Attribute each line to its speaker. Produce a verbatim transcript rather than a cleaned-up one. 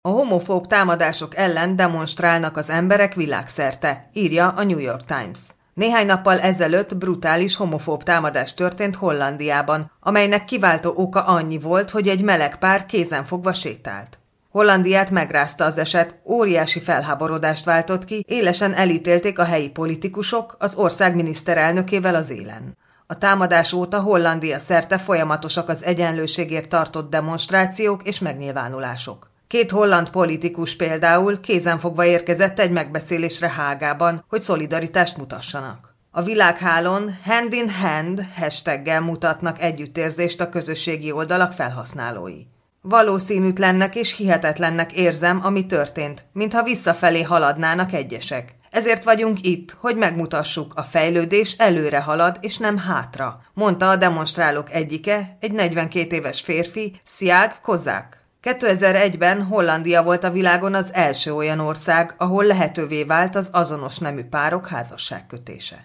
Speaker 1: A homofób támadások ellen demonstrálnak az emberek világszerte, írja a New York Times. Néhány nappal ezelőtt brutális homofób támadás történt Hollandiában, amelynek kiváltó oka annyi volt, hogy egy meleg pár kézenfogva sétált. Hollandiát megrázta az eset, óriási felháborodást váltott ki, élesen elítélték a helyi politikusok az ország miniszterelnökével az élen. A támadás óta Hollandia szerte folyamatosak az egyenlőségért tartott demonstrációk és megnyilvánulások. Két holland politikus például kézenfogva érkezett egy megbeszélésre Hágában, hogy szolidaritást mutassanak. A világhálón Hand in Hand hashtaggel mutatnak együttérzést a közösségi oldalak felhasználói. Valószínűtlennek és hihetetlennek érzem, ami történt, mintha visszafelé haladnának egyesek. Ezért vagyunk itt, hogy megmutassuk, a fejlődés előre halad és nem hátra, mondta a demonstrálók egyike, egy negyvenkét éves férfi, Siag Kozák. kétezer-egyben Hollandia volt a világon az első olyan ország, ahol lehetővé vált az azonos nemű párok házasságkötése.